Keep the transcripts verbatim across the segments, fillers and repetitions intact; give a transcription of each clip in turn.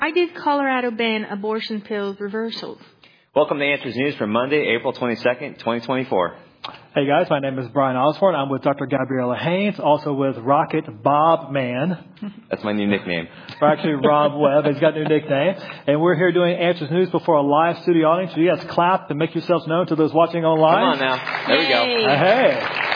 Why did Colorado ban abortion pill reversals? Welcome to Answers News for Monday, April twenty-second, twenty twenty-four. Hey guys, my name is Brian Osborne. I'm with Doctor Gabriella Haynes, also with Rocket Bob Man. That's my new nickname. Or actually Rob Webb, he's got a new nickname. And we're here doing Answers News before a live studio audience. So you guys clap and make yourselves known to those watching online. Come on now. There we go. Uh, hey.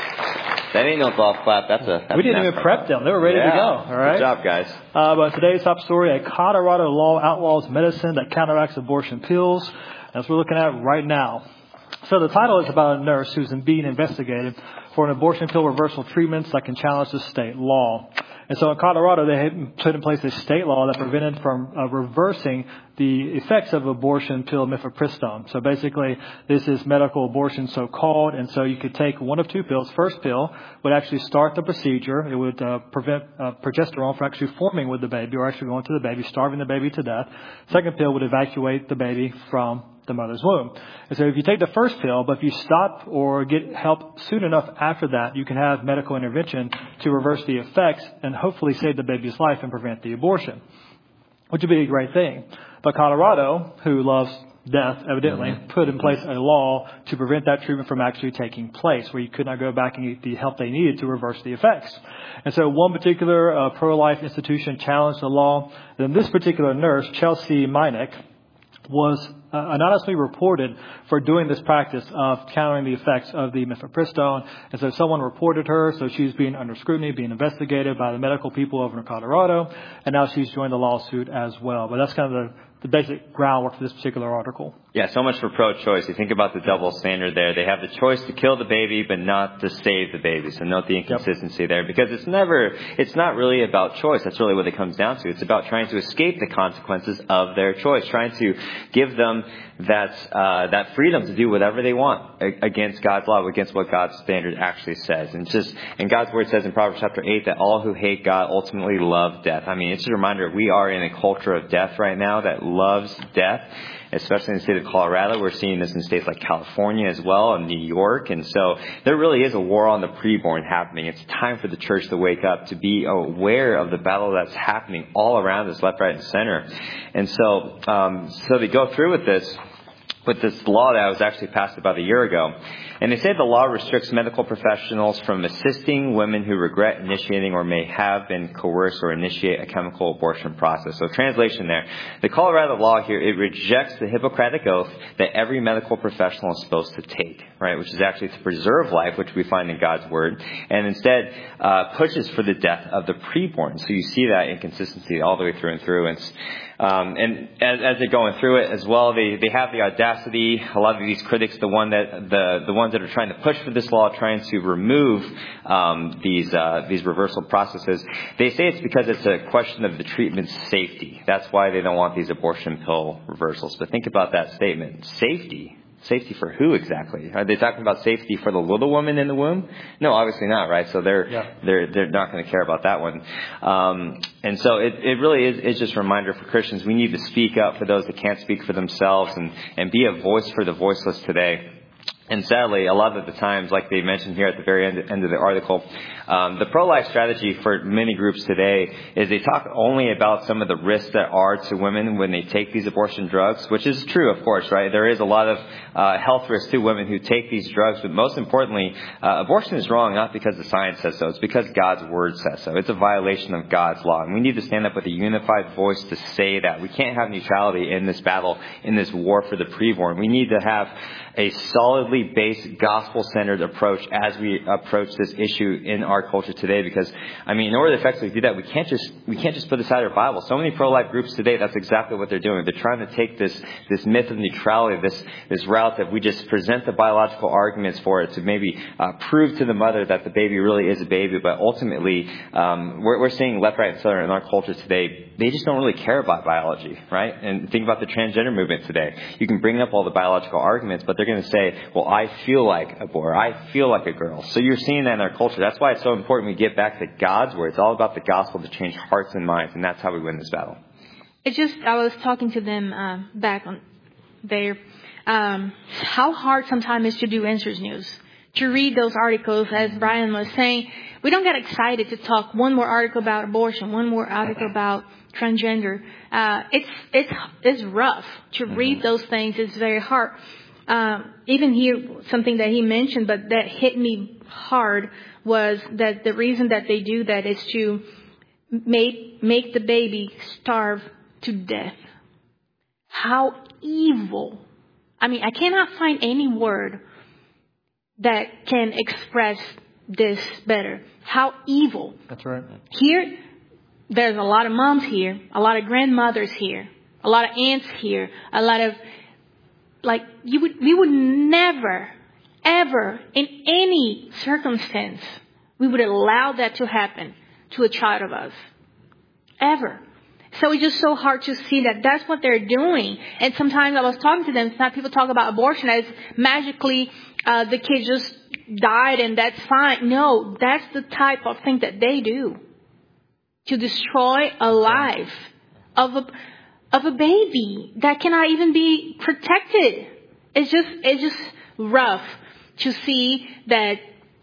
That ain't no golf clap. That's a. That's we didn't even prep them. They were ready yeah. to go. All right. Good job, guys. Uh, but today's top story, a Colorado law outlaws medicine that counteracts abortion pills. That's what we're looking at right now. So the title is about a nurse who's being investigated for an abortion pill reversal treatments that can challenge the state law. And so in Colorado, they had put in place a state law that prevented from uh, reversing the effects of abortion pill mifepristone. So basically, this is medical abortion so-called, and so you could take one of two pills. First pill would actually start the procedure. It would uh, prevent uh, progesterone from actually forming with the baby or actually going to the baby, starving the baby to death. Second pill would evacuate the baby from the mother's womb. And so if you take the first pill, but if you stop or get help soon enough after that, you can have medical intervention to reverse the effects and hopefully save the baby's life and prevent the abortion, which would be a great thing. But Colorado, who loves death, evidently, mm-hmm. put in place a law to prevent that treatment from actually taking place, where you could not go back and get the help they needed to reverse the effects. And so one particular uh, pro-life institution challenged the law. Then this particular nurse, Chelsea Meineck, was uh, anonymously reported for doing this practice of countering the effects of the mifepristone. And so someone reported her, so she's being under scrutiny, being investigated by the medical people over in Colorado, and now she's joined the lawsuit as well. But that's kind of the, the basic groundwork for this particular article. Yeah, so much for pro-choice. You think about the double standard there. They have the choice to kill the baby, but not to save the baby. So note the inconsistency yep. there, because it's never, it's not really about choice. That's really what it comes down to. It's about trying to escape the consequences of their choice, trying to give them that uh, that freedom to do whatever they want against God's law, against what God's standard actually says. And just, and God's word says in Proverbs chapter eight that all who hate God ultimately love death. I mean, it's a reminder we are in a culture of death right now that loves death. Especially in the state of Colorado. We're seeing this in states like California as well, and New York. And so there really is a war on the preborn happening. It's time for the church to wake up, to be aware of the battle that's happening all around us, left, right, and center. And so, um, so they go through with this, with this law that was actually passed about a year ago. And they say the law restricts medical professionals from assisting women who regret initiating or may have been coerced or initiate a chemical abortion process. So translation there. The Colorado law here, it rejects the Hippocratic oath that every medical professional is supposed to take, right, which is actually to preserve life, which we find in God's word, and instead uh, pushes for the death of the preborn. So you see that inconsistency all the way through and through. And, um, and as, as they're going through it as well, they, they have the audacity, a lot of these critics, the one that the the ones that are trying to push for this law, trying to remove um, these uh, these reversal processes, they say it's because it's a question of the treatment's safety. That's why they don't want these abortion pill reversals. But think about that statement. Safety. Safety for who exactly? Are they talking about safety for the little woman in the womb? No, obviously not, right? So they're yeah. they're they're not going to care about that one. Um, and so it, it really is it's just a reminder for Christians. We need to speak up for those that can't speak for themselves and, and be a voice for the voiceless today. And sadly, a lot of the times, like they mentioned here at the very end, end of the article, um, the pro-life strategy for many groups today is they talk only about some of the risks that are to women when they take these abortion drugs, which is true, of course, right? There is a lot of uh, health risks to women who take these drugs, but most importantly, uh, abortion is wrong not because the science says so. It's because God's word says so. It's a violation of God's law, and we need to stand up with a unified voice to say that. We can't have neutrality in this battle, in this war for the preborn. We need to have a solidly based, gospel-centered approach as we approach this issue in our culture today. Because, I mean, in order to effectively do that, we can't just we can't just put aside our Bible. So many pro-life groups today, that's exactly what they're doing. They're trying to take this this myth of neutrality, this this route that we just present the biological arguments for it to maybe uh, prove to the mother that the baby really is a baby. But ultimately, um, we're, we're seeing left, right, and center in our culture today, they just don't really care about biology, right? And think about the transgender movement today. You can bring up all the biological arguments, but they're going to say, well, I feel like a boy, or I feel like a girl. So you're seeing that in our culture. That's why it's so important we get back to God's word. It's all about the gospel to change hearts and minds, and that's how we win this battle. It just, I was talking to them uh, back on there, um, how hard sometimes is to do Answers News. to read those articles, as Brian was saying. We don't get excited to talk one more article about abortion, one more article about transgender. Uh, it's it's it's rough to read those things. It's very hard. Um, even here, something that he mentioned, but that hit me hard, was that the reason that they do that is to make make the baby starve to death. How evil! I mean, I cannot find any word that can express this better. How evil! That's right. Here, there's a lot of moms here, a lot of grandmothers here, a lot of aunts here, a lot of like you would we would never, ever, in any circumstance, we would allow that to happen to a child of us. Ever. So it's just so hard to see that that's what they're doing. And sometimes I was talking to them, sometimes people talk about abortion as magically uh, the kid just died and that's fine. No, that's the type of thing that they do. To destroy a life of a of a baby that cannot even be protected. It's just it's just rough to see that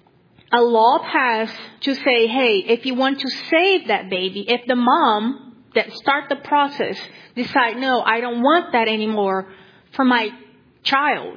a law passed to say, hey, if you want to save that baby, if the mom that start the process decide, no, I don't want that anymore for my child,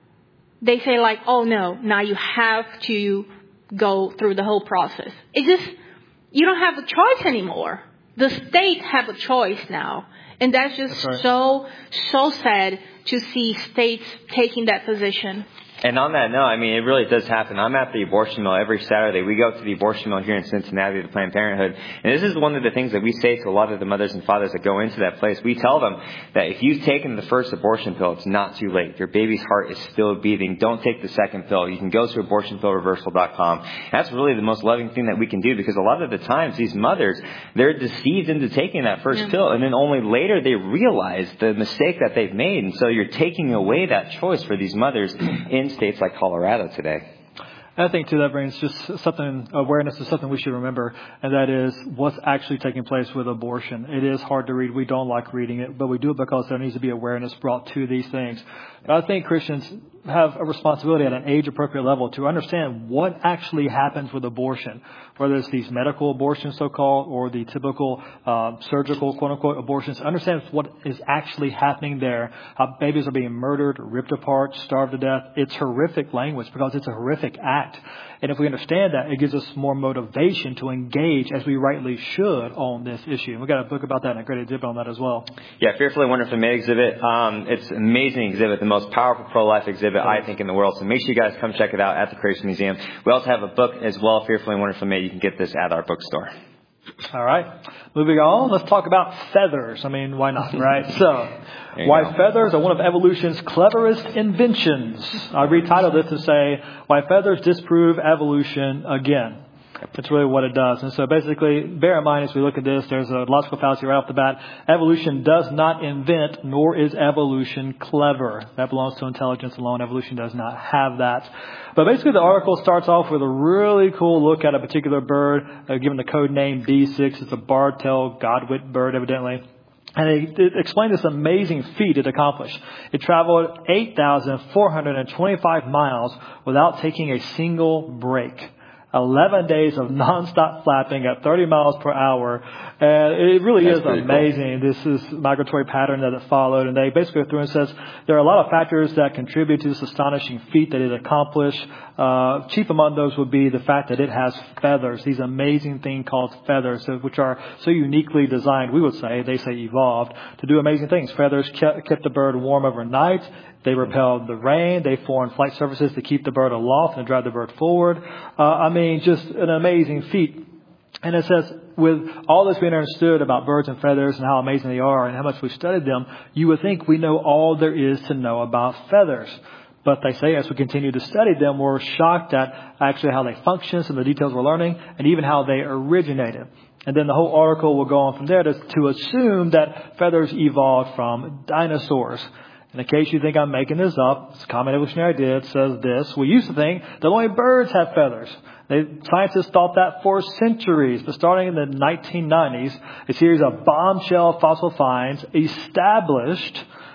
they say like, oh no, now you have to go through the whole process. It's just, you don't have a choice anymore. The state have a choice now. And that's just that's right. so, so sad to see states taking that position. And on that note, I mean, it really does happen. I'm at the abortion mill every Saturday. We go to the abortion mill here in Cincinnati, the Planned Parenthood. And this is one of the things that we say to a lot of the mothers and fathers that go into that place. We tell them that if you've taken the first abortion pill, it's not too late. Your baby's heart is still beating. Don't take the second pill. You can go to abortion pill reversal dot com. That's really the most loving thing that we can do, because a lot of the times these mothers, they're deceived into taking that first yeah. pill. And then only later they realize the mistake that they've made. And so you're taking away that choice for these mothers in states like Colorado today. I think, too, that brings just something, awareness of something we should remember, and that is what's actually taking place with abortion. It is hard to read. We don't like reading it, but we do it because there needs to be awareness brought to these things. But I think Christians have a responsibility at an age-appropriate level to understand what actually happens with abortion, whether it's these medical abortions, so-called, or the typical uh, surgical, quote-unquote, abortions. Understand what is actually happening there, how babies are being murdered, ripped apart, starved to death. It's horrific language because it's a horrific act. And if we understand that, it gives us more motivation to engage, as we rightly should, on this issue. And we've got a book about that and a great exhibit on that as well. Yeah, Fearfully and Wonderfully Made exhibit. Um, it's an amazing exhibit, the most powerful pro-life exhibit, I think, in the world. So make sure you guys come check it out at the Creation Museum. We also have a book as well, Fearfully and Wonderfully Made. You can get this at our bookstore. All right. Moving on, let's talk about feathers. I mean, why not, right? So, why go. feathers are one of evolution's cleverest inventions. I retitled this to say, why feathers disprove evolution again. That's really what it does. And so basically, bear in mind as we look at this, there's a logical fallacy right off the bat. Evolution does not invent, nor is evolution clever. That belongs to intelligence alone. Evolution does not have that. But basically, the article starts off with a really cool look at a particular bird, uh, given the code name B six. It's a bar-tailed godwit bird, evidently. And it, it explained this amazing feat it accomplished. It traveled eight thousand four hundred twenty-five miles without taking a single break. eleven days of nonstop flapping at thirty miles per hour. And it really That's is amazing. Cool. This is migratory pattern that it followed. And they basically go through and says there are a lot of factors that contribute to this astonishing feat that it accomplished. Uh, chief among those would be the fact that it has feathers, these amazing thing called feathers, which are so uniquely designed, we would say, they say evolved, to do amazing things. Feathers kept, kept the bird warm overnight. They repelled the rain. They formed flight surfaces to keep the bird aloft and drive the bird forward. Uh, I mean, just an amazing feat. And it says, with all this being understood about birds and feathers and how amazing they are and how much we've studied them, you would think we know all there is to know about feathers. But they say as we continue to study them, we're shocked at actually how they function, some of the details we're learning, and even how they originated. And then the whole article will go on from there to, to assume that feathers evolved from dinosaurs. In case you think I'm making this up, it's Common Evolutionary Idea. It says this. We used to think that only birds have feathers. They, scientists thought that for centuries. But starting in the nineteen nineties, a series of bombshell fossil finds established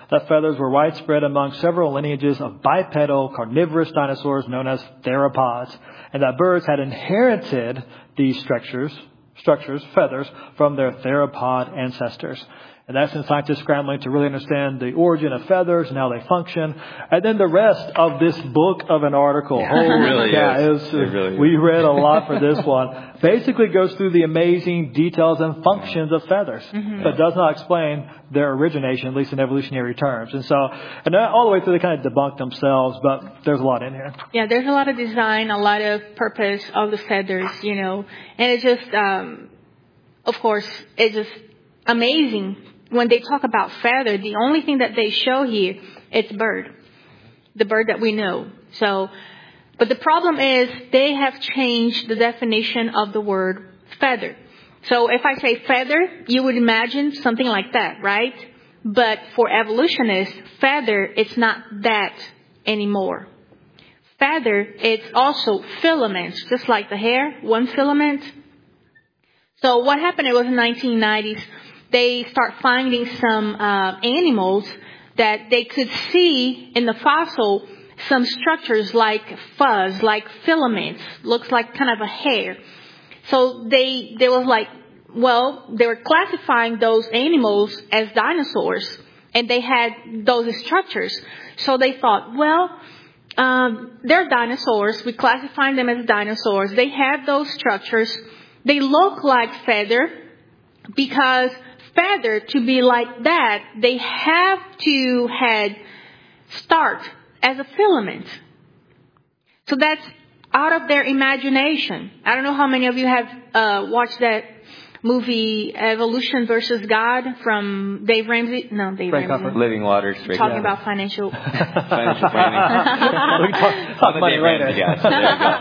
that feathers were widespread among several lineages of bipedal carnivorous dinosaurs known as theropods, and that birds had inherited these structures, structures, feathers, from their theropod ancestors. And that's in scientists scrambling to really understand the origin of feathers and how they function. And then the rest of this book of an article. Yeah, it really yeah, is. It was, it really we is. read a lot for this one. Basically goes through the amazing details and functions of feathers, mm-hmm. but does not explain their origination, at least in evolutionary terms. And so, and all the way through, they kind of debunked themselves, but there's a lot in here. Yeah, there's a lot of design, a lot of purpose of the feathers, you know, and it's just, um, of course, it's just amazing. When they talk about feather, the only thing that they show here, it's bird. The bird that we know. So, but the problem is they have changed the definition of the word feather. So if I say feather, you would imagine something like that, right? But for evolutionists, feather, it's not that anymore. Feather, it's also filaments, just like the hair, one filament. So what happened, it was in the nineteen nineties. They start finding some uh, animals that they could see in the fossil some structures like fuzz, like filaments, looks like kind of a hair. So they, they was like, well, they were classifying those animals as dinosaurs, and they had those structures. So they thought, well, um, they're dinosaurs. We classify them as dinosaurs. They have those structures. They look like feather because feather, to be like that, they have to had start as a filament. So that's out of their imagination. I don't know how many of you have uh, watched that movie Evolution versus God from Dave Ramsey. No, Dave Ray Ramsey. Comfort. Living Waters. Talking yeah. about financial. Financial planning. we talk, talk money later. Guys, so there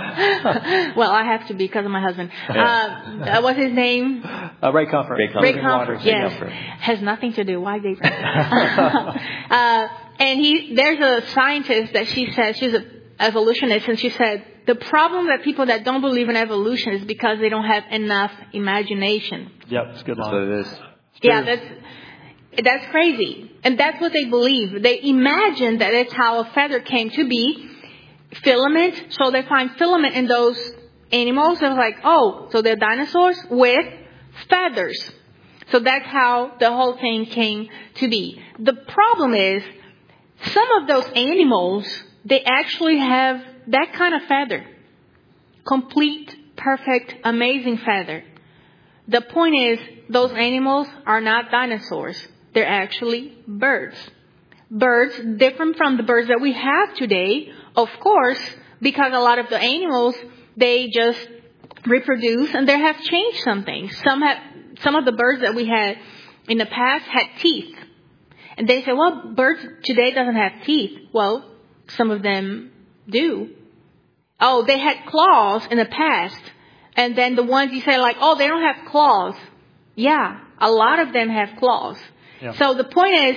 you go. Well, I have to be because of my husband. Yeah. Uh, what's his name? Uh, Ray Comfort. Ray Comfort. Ray Comfort. Ray Yes, Comfort. has nothing to do. Why Dave Ramsey? uh, and he, there's a scientist that she says she's an evolutionist, and she said the problem that people that don't believe in evolution is because they don't have enough imagination. Yep, it's a good That's line. what it is. Yeah, that's that's crazy, and that's what they believe. They imagine that it's how a feather came to be, filament. So they find filament in those animals. They're like, oh, so they're dinosaurs with feathers. So that's how the whole thing came to be. The problem is some of those animals, they actually have that kind of feather. Complete, perfect, amazing feather. The point is, those animals are not dinosaurs. They're actually birds. Birds, different from the birds that we have today, of course, because a lot of the animals, they just reproduce and they have changed some things. Some have, some of the birds that we had in the past had teeth. And they say, well, birds today doesn't have teeth. Well, some of them do. Oh, they had claws in the past. And then the ones you say like, oh, they don't have claws. Yeah, a lot of them have claws. Yeah. So the point is,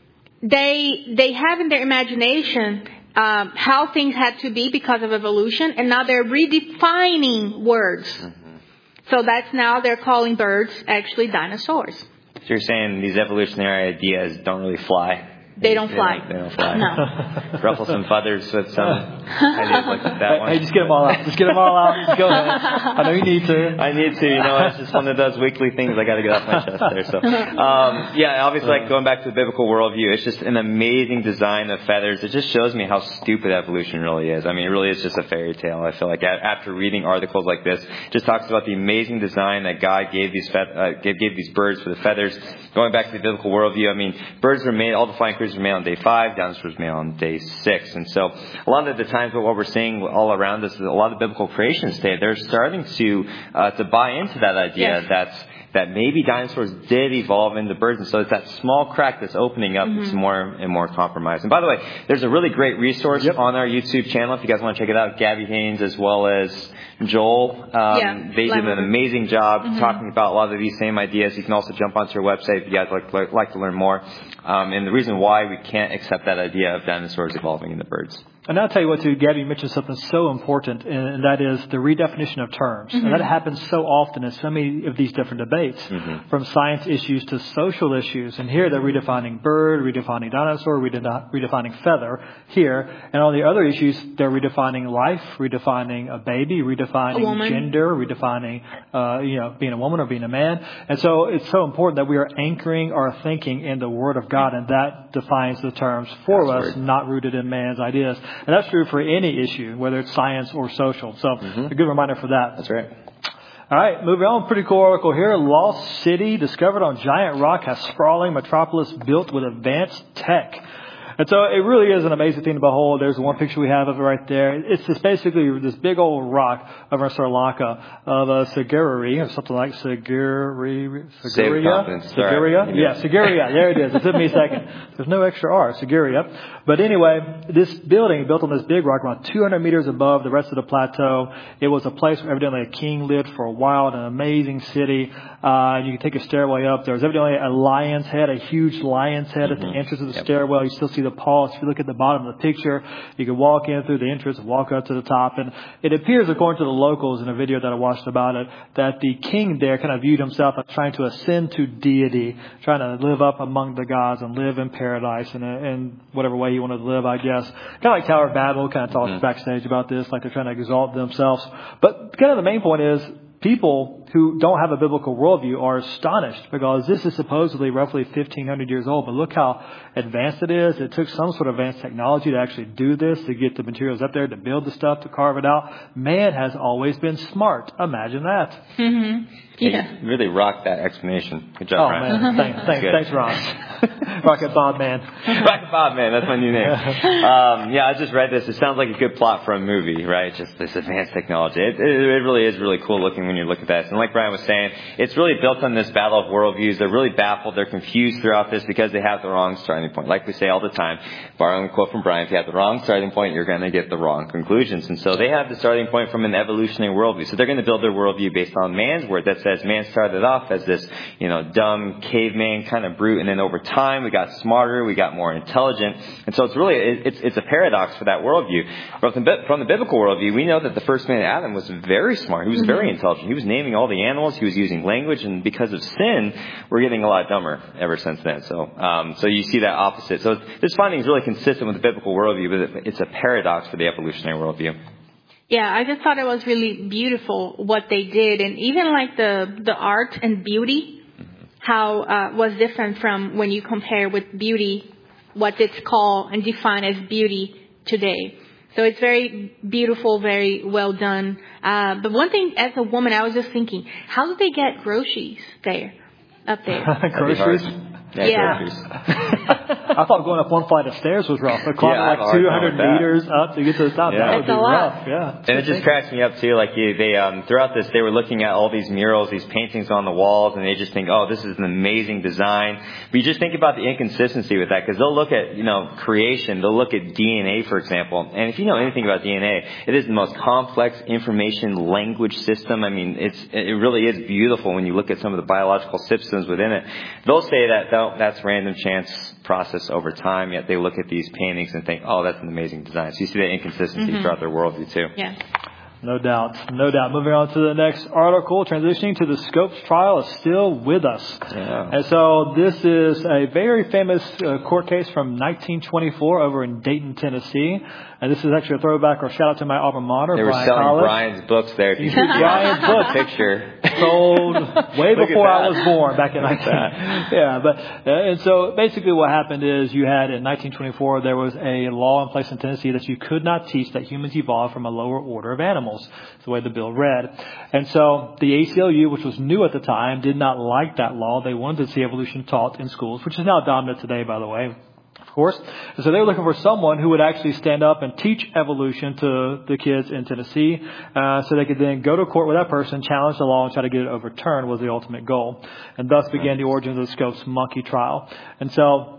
they they have in their imagination um, how things had to be because of evolution, and now they're redefining words. Mm-hmm. So that's now they're calling birds actually dinosaurs. So you're saying these evolutionary ideas don't really fly? They don't fly. They don't, they don't fly. No. Ruffle some feathers with some ideas like that one. Hey, just get them all out. Just get them all out. Just go ahead. I know you need to. I need to. You know, it's just one of those weekly things I got to get off my chest there. So, um, yeah, obviously, like going back to the biblical worldview, it's just an amazing design of feathers. It just shows me how stupid evolution really is. I mean, it really is just a fairy tale. I feel like after reading articles like this, it just talks about the amazing design that God gave these fe- uh, gave, gave these birds for the feathers. Going back to the biblical worldview, I mean, birds were made, all the flying creatures were made on day five, dinosaurs were made on day six. And so a lot of the times what we're seeing all around us, a lot of the biblical creationists today, they're starting to uh, to buy into that idea yes. that that maybe dinosaurs did evolve into birds. And so it's that small crack that's opening up mm-hmm. It's more and more compromised. And by the way, there's a really great resource yep. on our YouTube channel if you guys want to check it out. Gabby Haynes as well as Joel. Um, yeah, they did an amazing job mm-hmm. talking about a lot of these same ideas. You can also jump onto our website if you guys like, like, like to learn more. Um, and the reason why we can't accept that idea of dinosaurs evolving into birds. And I'll tell you what, too, Gabby mentioned something so important, and that is the redefinition of terms. Mm-hmm. And that happens so often in so many of these different debates, mm-hmm. from science issues to social issues. And here they're redefining bird, redefining dinosaur, redefining feather here. And on the other issues, they're redefining life, redefining a baby, redefining a gender, redefining, uh, you know, being a woman or being a man. And so it's so important that we are anchoring our thinking in the Word of God, and that defines the terms for that's us, weird. Not rooted in man's ideas. And that's true for any issue, whether it's science or social. So mm-hmm. a good reminder for that. That's right. All right, moving on. Pretty cool article here. Lost city discovered on giant rock has sprawling metropolis built with advanced tech. And so it really is an amazing thing to behold. There's one picture we have of it right there. It's just basically this big old rock over in Sri Lanka of a Sigiriya, or something like Sigiriya. Sigiriya? Sigiriya? Yeah, Sigiriya. There it is. It took me a second. There's no extra R. Sigiriya. But anyway, this building built on this big rock around two hundred meters above the rest of the plateau. It was a place where evidently a king lived for a while, an amazing city. Uh, you can take a stairway up. There was evidently a lion's head, a huge lion's head mm-hmm. at the entrance of the yep. stairwell. You still see the paws. If you look at the bottom of the picture, you can walk in through the entrance and walk up to the top. And it appears, according to the locals in a video that I watched about it, that the king there kind of viewed himself as trying to ascend to deity, trying to live up among the gods and live in paradise in, a, in whatever way he wanted to live, I guess. Kind of like Tower of Babel kind of talks mm-hmm. backstage about this, like they're trying to exalt themselves. But kind of the main point is, people who don't have a biblical worldview are astonished because this is supposedly roughly fifteen hundred years old. But look how advanced it is. It took some sort of advanced technology to actually do this, to get the materials up there, to build the stuff, to carve it out. Man has always been smart. Imagine that. Mm-hmm. Yeah. You really rocked that explanation. Good job, oh, Ryan. Man. Thanks, thanks, thanks, Ron. Rocket Bob Man. Rocket Bob Man. That's my new name. Um, yeah, I just read this. It sounds like a good plot for a movie, right? Just this advanced technology. It, it, it really is really cool looking when you look at that. And like Brian was saying, it's really built on this battle of worldviews. They're really baffled. They're confused throughout this because they have the wrong starting point. Like we say all the time, borrowing a quote from Brian, if you have the wrong starting point, you're going to get the wrong conclusions. And so they have the starting point from an evolutionary worldview. So they're going to build their worldview based on man's word that says man started off as this, you know, dumb caveman kind of brute. And then over time, we got smarter, we got more intelligent. And so it's really, it's, it's a paradox for that worldview. But from, from the biblical worldview, we know that the first man, Adam, was very smart. He was very intelligent. He was naming all the animals. He was using language. And because of sin, we're getting a lot dumber ever since then. So, um, so you see that opposite. So this finding is really consistent with the biblical worldview, but it's a paradox for the evolutionary worldview. Yeah, I just thought it was really beautiful what they did, and even like the the art and beauty, how uh, was different from when you compare with beauty, what it's called and defined as beauty today. So it's very beautiful, very well done. Uh, but one thing, as a woman, I was just thinking, how do they get groceries there, up there? Groceries? Yeah. yeah. I thought going up one flight of stairs was rough. But climbing yeah, like two hundred meters up to get to the top, yeah. that would That's be rough. Yeah. And it just cracks me up too. Like you, they, um, throughout this, they were looking at all these murals, these paintings on the walls, and they just think, oh, this is an amazing design. But you just think about the inconsistency with that, because they'll look at, you know, creation. They'll look at D N A, for example. And if you know anything about D N A, it is the most complex information language system. I mean, it's, it really is beautiful when you look at some of the biological systems within it. They'll say that oh, that's random chance process over time, yet they look at these paintings and think, oh, that's an amazing design. So you see that inconsistency mm-hmm. throughout their worldview too. Yeah. No doubt. No doubt. Moving on to the next article, transitioning to the Scopes trial is still with us. Yeah. And so this is a very famous uh, court case from nineteen twenty-four over in Dayton, Tennessee. And this is actually a throwback or shout out to my alma mater, They were Bryan selling College. Brian's books there. If you see Brian's book picture. Sold way Look before at I was born, back in nineteen. Yeah, but uh, and so basically what happened is you had in nineteen twenty-four there was a law in place in Tennessee that you could not teach that humans evolved from a lower order of animals. That's the way the bill read. And so the A C L U, which was new at the time, did not like that law. They wanted to see evolution taught in schools, which is now dominant today, by the way. Of course. And so they were looking for someone who would actually stand up and teach evolution to the kids in Tennessee, uh, so they could then go to court with that person, challenge the law, and try to get it overturned was the ultimate goal. And thus began the origins of the Scopes monkey trial. And so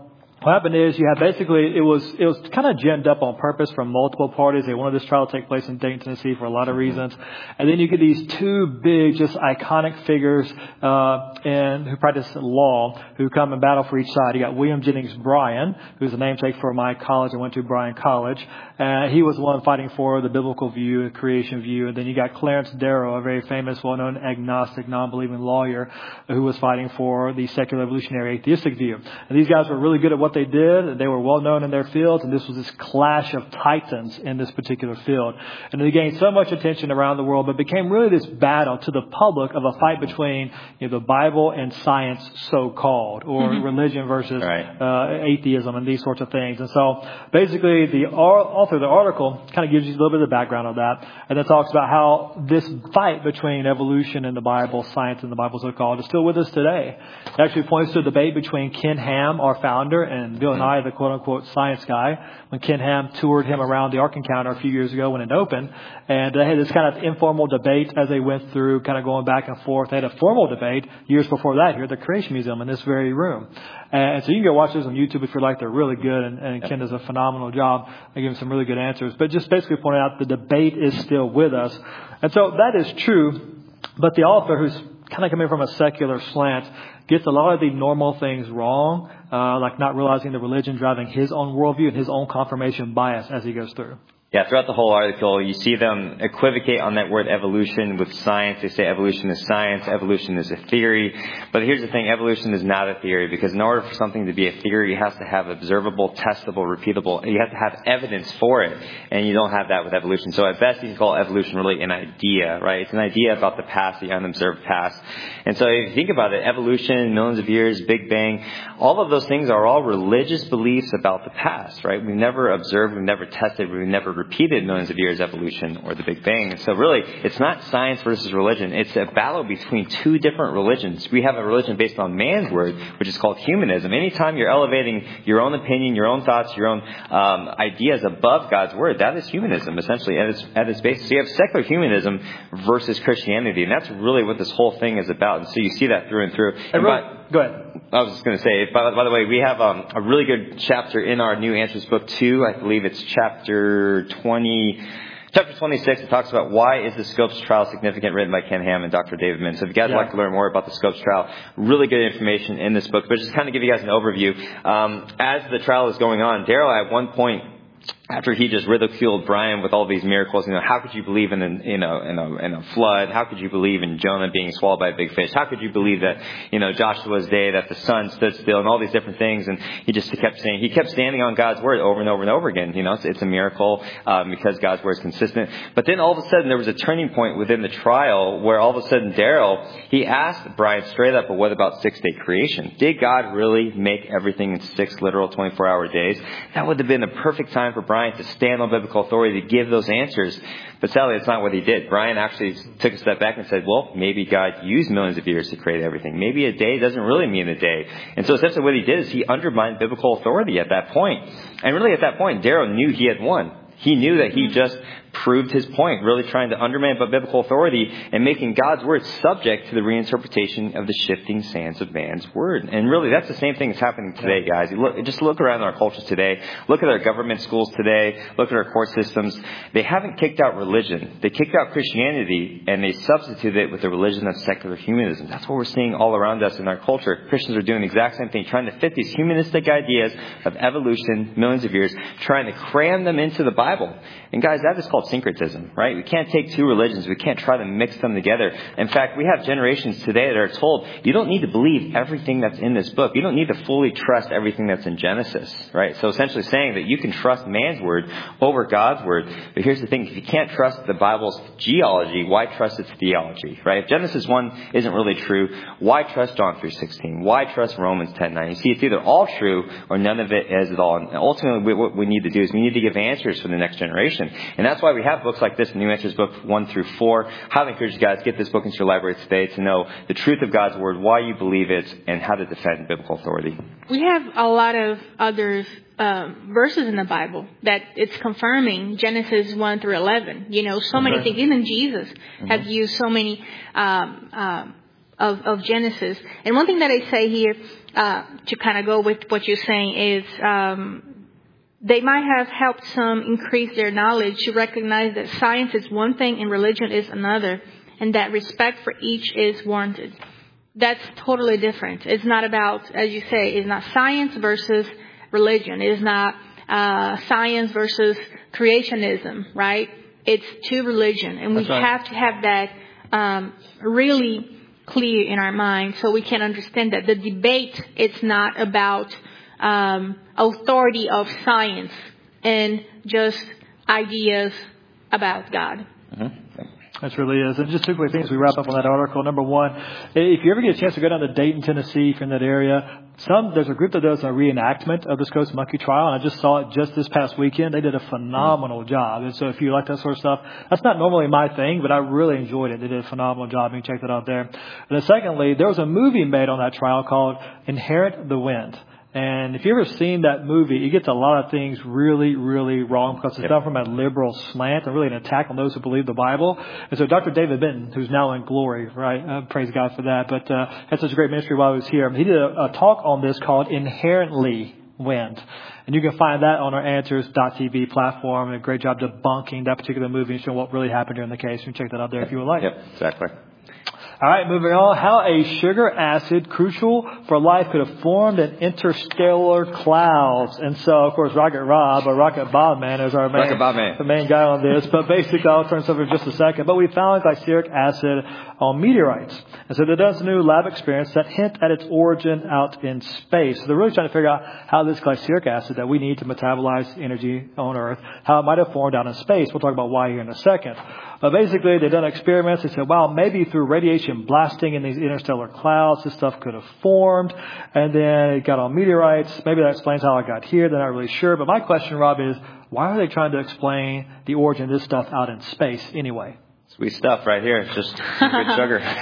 what happened is you had basically, it was, it was kind of ginned up on purpose from multiple parties. They wanted this trial to take place in Dayton, Tennessee for a lot of reasons. And then you get these two big, just iconic figures, uh, and who practice law, who come and battle for each side. You got William Jennings Bryan, who's a namesake for my college. I went to Bryan College. And he was the one fighting for the biblical view, the creation view. And then you got Clarence Darrow, a very famous, well-known agnostic, non-believing lawyer who was fighting for the secular evolutionary atheistic view. And these guys were really good at what they did. They were well known in their fields, and this was this clash of titans in this particular field. And they gained so much attention around the world, but became really this battle to the public of a fight between, you know, the Bible and science, so-called, or mm-hmm. religion versus right. uh, atheism and these sorts of things. And so basically the author of the article kind of gives you a little bit of the background of that, and then talks about how this fight between evolution and the Bible, science and the Bible, so-called, is still with us today. It actually points to a debate between Ken Ham, our founder, and And Bill Nye, the quote-unquote science guy, when Ken Ham toured him around the Ark Encounter a few years ago when it opened. And they had this kind of informal debate as they went through, kind of going back and forth. They had a formal debate years before that here at the Creation Museum in this very room. And so you can go watch those on YouTube if you like. They're really good. And, and Ken does a phenomenal job. They give him some really good answers. But just basically pointing out the debate is still with us. And so that is true. But the author, who's kind of coming from a secular slant, gets a lot of the normal things wrong, uh, like not realizing the religion driving his own worldview and his own confirmation bias as he goes through. Yeah, throughout the whole article, you see them equivocate on that word evolution with science. They say evolution is science, evolution is a theory. But here's the thing, evolution is not a theory, because in order for something to be a theory, it has to have observable, testable, repeatable. You have to have evidence for it, and you don't have that with evolution. So at best, you can call evolution really an idea, right? It's an idea about the past, the unobserved past. And so if you think about it, evolution, millions of years, Big Bang, all of those things are all religious beliefs about the past, right? We've never observed, we've never tested, we've never repeated millions of years evolution or the Big Bang. And so really, it's not science versus religion. It's a battle between two different religions. We have a religion based on man's word, which is called humanism. Anytime you're elevating your own opinion, your own thoughts, your own um, ideas above God's word, that is humanism, essentially, at its, at its basis. So you have secular humanism versus Christianity, and that's really what this whole thing is about. And so you see that through and through. And by, go ahead. I was just going to say, by, by the way, we have um, a really good chapter in our New Answers book two. I believe it's chapter twenty, chapter twenty-six. It talks about why is the Scopes trial significant, written by Ken Ham and Doctor David Min. So if you guys yeah. would like to learn more about the Scopes trial, really good information in this book. But just kind of give you guys an overview. Um, as the trial is going on, Darrow at one point, after he just ridiculed Bryan with all these miracles, you know, how could you believe in a, in a, in a, in a flood? How could you believe in Jonah being swallowed by a big fish? How could you believe that, you know, Joshua's day, that the sun stood still and all these different things? And he just kept saying, he kept standing on God's word over and over and over again. You know, it's, it's a miracle, um, because God's word is consistent. But then all of a sudden there was a turning point within the trial where all of a sudden Darrow, he asked Bryan straight up, but what about six day creation? Did God really make everything in six literal twenty-four hour days? That would have been a perfect time for Bryan to stand on biblical authority to give those answers. But sadly, it's not what he did. Bryan actually took a step back and said, well, maybe God used millions of years to create everything. Maybe a day doesn't really mean a day. And so essentially what he did is he undermined biblical authority at that point. And really at that point, Darrow knew he had won. He knew that he just proved his point, really trying to undermine biblical authority and making God's word subject to the reinterpretation of the shifting sands of man's word. And really, that's the same thing that's happening today, guys. You look, just look around our cultures today. Look at our government schools today. Look at our court systems. They haven't kicked out religion. They kicked out Christianity, and they substituted it with the religion of secular humanism. That's what we're seeing all around us in our culture. Christians are doing the exact same thing, trying to fit these humanistic ideas of evolution, millions of years, trying to cram them into the Bible. And guys, that is called syncretism, right? We can't take two religions. We can't try to mix them together. In fact, we have generations today that are told, you don't need to believe everything that's in this book. You don't need to fully trust everything that's in Genesis, right? So essentially saying that you can trust man's word over God's word. But here's the thing. If you can't trust the Bible's geology, why trust its theology, right? If Genesis one isn't really true, why trust John three sixteen? Why trust Romans ten nine? You see, it's either all true or none of it is at all. And ultimately, what we need to do is we need to give answers for the next generation. And that's why we have books like this, New Answers book one through four. Highly encourage you guys to get this book into your library today to know the truth of God's word, why you believe it, and how to defend biblical authority. We have a lot of other um, verses in the Bible that it's confirming Genesis one through eleven. You know, so many things. Even Jesus mm-hmm. has used so many um, um, of, of Genesis. And one thing that I say here, uh, to kind of go with what you're saying is, um, they might have helped some increase their knowledge to recognize that science is one thing and religion is another, and that respect for each is warranted. That's totally different. It's not about, as you say, it's not science versus religion. It is not uh, science versus creationism, right? It's to religion, and That's we right. have to have that um, really clear in our mind so we can understand that the debate is not about um, authority of science and just ideas about God. Mm-hmm. That really is. And just two quick things we wrap up on that article. Number one, if you ever get a chance to go down to Dayton, Tennessee, if you're in that area, some there's a group that does a reenactment of the Scopes Monkey trial, and I just saw it just this past weekend. They did a phenomenal job. And so if you like that sort of stuff, that's not normally my thing, but I really enjoyed it. They did a phenomenal job. You can check that out there. And then secondly, there was a movie made on that trial called Inherit the Wind. And if you've ever seen that movie, it gets a lot of things really, really wrong because it's Yep. done from a liberal slant and really an attack on those who believe the Bible. And so Doctor David Benton, who's now in glory, right? Uh, praise God for that. But uh, had such a great ministry while he was here. He did a, a talk on this called Inherently Wind. And you can find that on our Answers dot T V platform. And a great job debunking that particular movie and showing what really happened during the case. You can check that out there if you would like. Yep, exactly. All right, moving on. How a sugar acid crucial for life could have formed in interstellar clouds. And so, of course, Rocket Rob, or Rocket Bob Man, is our main, Rocket Bob Man. the main guy on this. But basically, I'll turn this over in just a second. But we found glyceric acid on meteorites. And so they've done some new lab experiments that hint at its origin out in space. So they're really trying to figure out how this glyceric acid that we need to metabolize energy on Earth, how it might have formed out in space. We'll talk about why here in a second. But basically, they've done experiments. They said, wow, maybe through radiation blasting in these interstellar clouds, this stuff could have formed. And then it got on meteorites. Maybe that explains how it got here. They're not really sure. But my question, Rob, is why are they trying to explain the origin of this stuff out in space anyway? Sweet stuff right here. It's just some good sugar. um,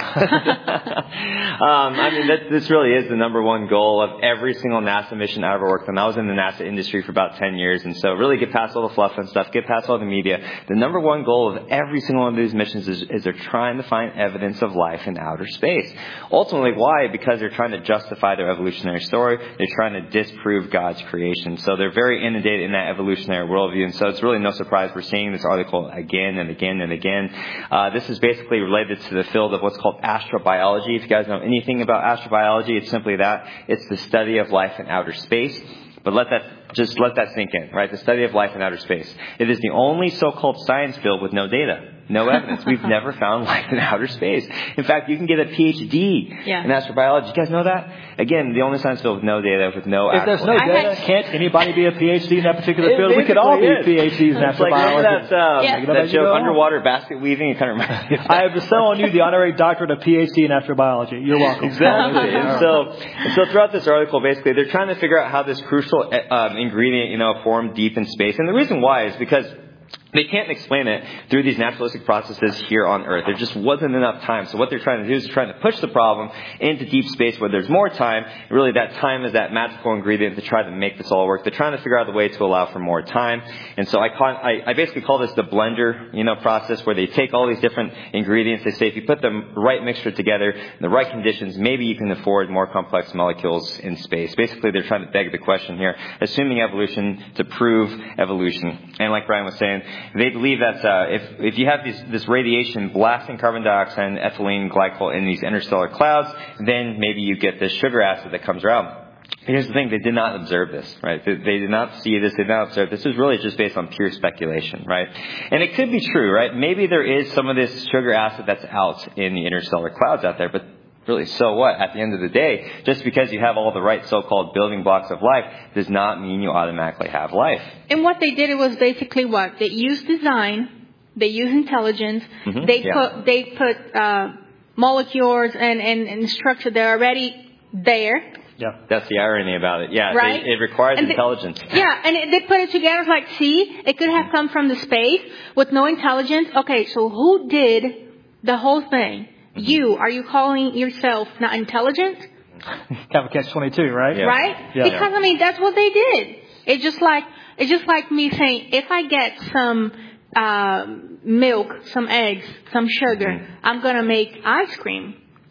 I mean, that, this really is the number one goal of every single NASA mission I ever worked on. I was in the NASA industry for about ten years. And so really get past all the fluff and stuff, get past all the media. The number one goal of every single one of these missions is, is they're trying to find evidence of life in outer space. Ultimately, why? Because they're trying to justify their evolutionary story. They're trying to disprove God's creation. So they're very inundated in that evolutionary worldview. And so it's really no surprise we're seeing this article again and again and again. Uh, this is basically related to the field of what's called astrobiology. If you guys know anything about astrobiology, it's simply that. It's the study of life in outer space. But let that, just let that sink in, right? The study of life in outer space. It is the only so-called science field with no data. No evidence. We've never found life in outer space. In fact, you can get a P H D Yeah. in astrobiology. You guys know that? Again, the only science field with no data, with no If there's no actual data, had- can't anybody be a P H D in that particular It field? We could all be basically is. P H Ds in It's like, remember astrobiology. that, um, Yeah. You know, that you joke, go- underwater basket weaving? It kind of reminds me of that. I have bestowed on you the honorary doctorate of P H D in astrobiology. You're welcome. Exactly. And so, and so throughout this article, basically, they're trying to figure out how this crucial um, ingredient, you know, formed deep in space. And the reason why is because they can't explain it through these naturalistic processes here on Earth. There just wasn't enough time. So what they're trying to do is trying to push the problem into deep space where there's more time. Really, that time is that magical ingredient to try to make this all work. They're trying to figure out the way to allow for more time. And so I, call, I, I basically call this the blender, you know, process where they take all these different ingredients. They say if you put the right mixture together in the right conditions, maybe you can afford more complex molecules in space. Basically, they're trying to beg the question here, assuming evolution to prove evolution. And like Brian was saying, they believe that uh, if if you have this, this radiation blasting carbon dioxide and ethylene glycol in these interstellar clouds, then maybe you get this sugar acid that comes around. Here's the thing, they did not observe this, right? They, they did not see this, they did not observe this. This is really just based on pure speculation, right? And it could be true, right? Maybe there is some of this sugar acid that's out in the interstellar clouds out there, but really, so what? At the end of the day, just because you have all the right so-called building blocks of life does not mean you automatically have life. And what they did, it was basically what? They used design, they used intelligence, Mm-hmm. they Yeah. put they put uh, molecules and, and, and structure that are already there. Yeah. That's the irony about it. Yeah, Right? they, it requires And they- intelligence. Yeah, and it, they put it together it's like, see, it could have come from the space with no intelligence. Okay, so who did the whole thing? You, are you calling yourself not intelligent? Kind of catch twenty-two, right? Yeah. Right? Yeah. Because I mean, that's what they did. It's just like, it's just like me saying, if I get some, uh, milk, some eggs, some sugar, Mm-hmm. I'm gonna make ice cream.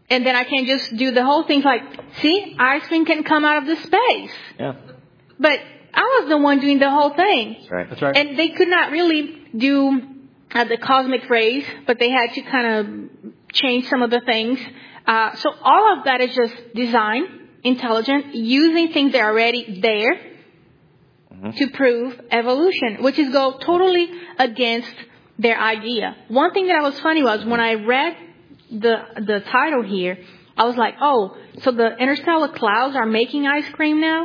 And then I can just do the whole thing like, see, ice cream can come out of the space. Yeah. But I was the one doing the whole thing. That's right. That's right. And they could not really do uh, the cosmic rays, but they had to kind of change some of the things. Uh, so all of that is just design, intelligent, using things that are already there mm-hmm. to prove evolution, which is go totally against their idea. One thing that was funny was when I read the the title here, I was like, oh, so the interstellar clouds are making ice cream now?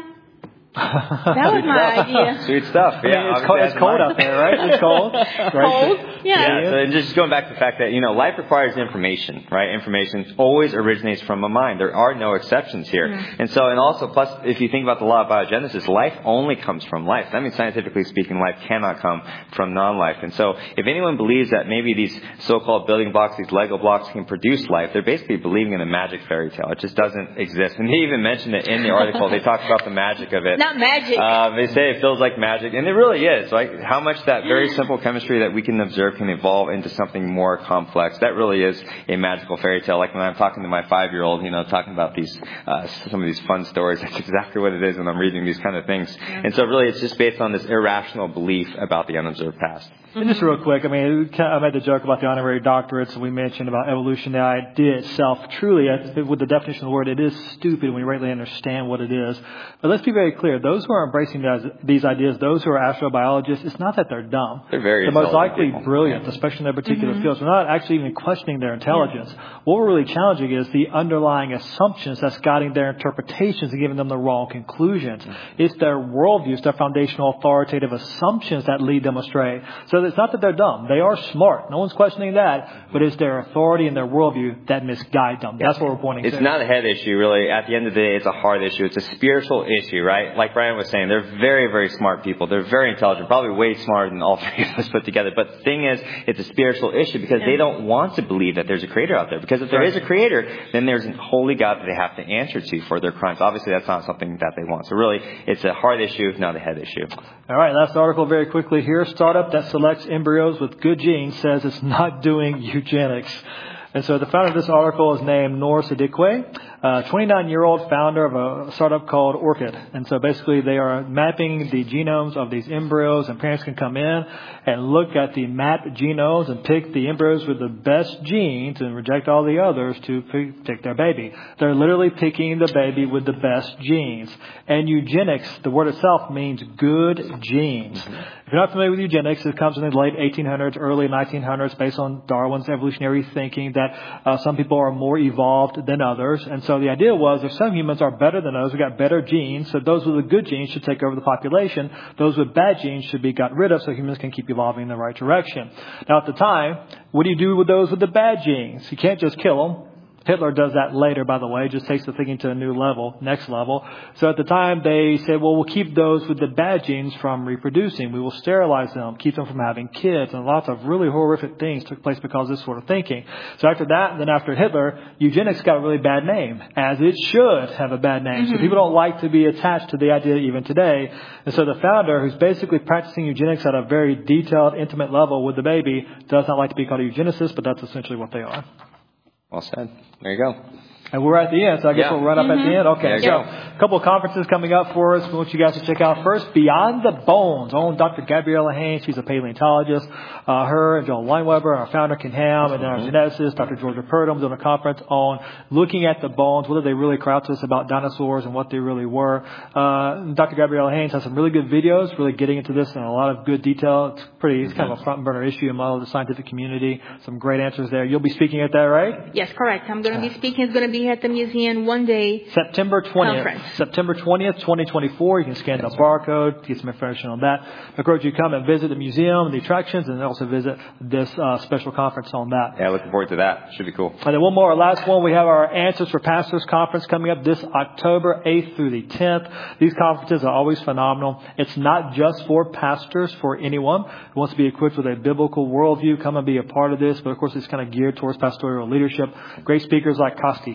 That was my idea. Sweet stuff. Yeah, I mean, it's cold, it's cold out there, right? It's cold. Right? Cold. Yeah. Yeah. So just going back to the fact that, you know, life requires information, right? Information always originates from a mind. There are no exceptions here. Mm. And so, and also, plus, if you think about the law of biogenesis, life only comes from life. That means, scientifically speaking, life cannot come from non-life. And so, if anyone believes that maybe these so-called building blocks, these Lego blocks, can produce life, they're basically believing in a magic fairy tale. It just doesn't exist. And they even mentioned it in the article. They talk about the magic of it. Not magic. Uh, they say it feels like magic, and it really is. Like how much that very simple chemistry that we can observe can evolve into something more complex. That really is a magical fairy tale. Like when I'm talking to my five-year-old, you know, talking about these uh, some of these fun stories. That's exactly what it is when I'm reading these kind of things. Yeah. And so, really, it's just based on this irrational belief about the unobserved past. And just real quick, I mean, I made the joke about the honorary doctorates, and we mentioned about evolution. The idea itself, truly, with the definition of the word, it is stupid when you rightly understand what it is. But let's be very clear. Those who are embracing these ideas, those who are astrobiologists, it's not that they're dumb. They're very They're most likely people. brilliant, especially in their particular mm-hmm. fields. We're not actually even questioning their intelligence. Yeah. What we're really challenging is the underlying assumptions that's guiding their interpretations and giving them the wrong conclusions. Mm-hmm. It's their worldviews, their foundational authoritative assumptions that lead them astray. So it's not that they're dumb. They are smart. No one's questioning that. But it's their authority and their worldview that misguide them. That's what we're pointing it's to. It's not a head issue, really. At the end of the day, it's a heart issue. It's a spiritual issue, right? Like Brian was saying, they're very, very smart people. They're very intelligent, probably way smarter than all three of us put together. But the thing is, it's a spiritual issue because yeah. they don't want to believe that there's a creator out there. Because if there right. is a creator, then there's a holy God that they have to answer to for their crimes. Obviously, that's not something that they want. So really, it's a heart issue, not a head issue. All right, last article very quickly here. Startup that selects embryos with good genes says it's not doing eugenics. And so the founder of this article is named Noor Siddiqui, a twenty-nine-year-old founder of a startup called Orchid. And so basically they are mapping the genomes of these embryos, and parents can come in and look at the mapped genomes and pick the embryos with the best genes and reject all the others to pick their baby. They're literally picking the baby with the best genes. And eugenics, the word itself, means good genes. If you're not familiar with eugenics, it comes in the late eighteen hundreds, early nineteen hundreds, based on Darwin's evolutionary thinking that uh, some people are more evolved than others. And so the idea was if some humans are better than others, we got better genes, so those with the good genes should take over the population. Those with bad genes should be got rid of so humans can keep evolving in the right direction. Now, at the time, what do you do with those with the bad genes? You can't just kill them. Hitler does that later, by the way, just takes the thinking to a new level, next level. So at the time, they said, well, we'll keep those with the bad genes from reproducing. We will sterilize them, keep them from having kids. And lots of really horrific things took place because of this sort of thinking. So after that, and then after Hitler, eugenics got a really bad name, as it should have a bad name. Mm-hmm. So people don't like to be attached to the idea even today. And so the founder, who's basically practicing eugenics at a very detailed, intimate level with the baby, does not like to be called a eugenicist, but that's essentially what they are. Well said. There you go. And we're at the end, so I guess yeah. we'll run up mm-hmm. at the end. Okay, so go. a couple of conferences coming up for us. We want you guys to check out first, Beyond the Bones. Own Doctor Gabriella Haynes, she's a paleontologist. Uh, her and Joel Lineweber, our founder Ken Ham, and then our geneticist, Doctor Georgia Purdom, doing a conference on looking at the bones, what did they really cry out to us about dinosaurs and what they really were. Uh, Doctor Gabriella Haynes has some really good videos, really getting into this in a lot of good detail. It's pretty, it's kind of a front burner issue among the scientific community. Some great answers there. You'll be speaking at that, right? Yes, correct. I'm going to be speaking. It's going to be at the museum one day. September twentieth. Conference. September twentieth, twenty twenty-four. You can scan the barcode, get some information on that. I encourage you to come and visit the museum and the attractions, and also visit this uh, special conference on that. Yeah, looking forward to that. Should be cool. And then one more, our last one. We have our Answers for Pastors conference coming up this October eighth through the tenth. These conferences are always phenomenal. It's not just for pastors, for anyone who wants to be equipped with a biblical worldview. Come and be a part of this. But of course, it's kind of geared towards pastoral leadership. Great speakers like Kosti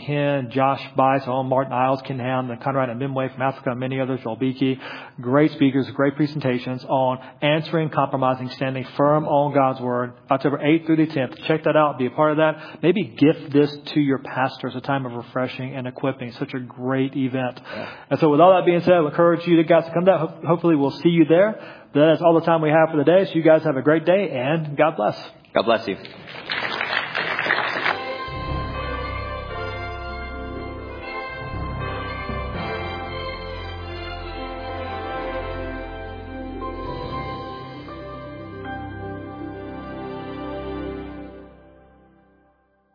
Ken, Josh Bice, Owen Martin Isles, Ken Ham, and Conrad and Mimway from Africa, and many others, Joel Beakey. Great speakers, great presentations on answering, compromising, standing firm on God's Word. October eighth through the tenth. Check that out. Be a part of that. Maybe gift this to your pastor as a time of refreshing and equipping. Such a great event. Yeah. And so with all that being said, I encourage you guys to come down. Hopefully we'll see you there. That is all the time we have for the day. So you guys have a great day, and God bless. God bless you.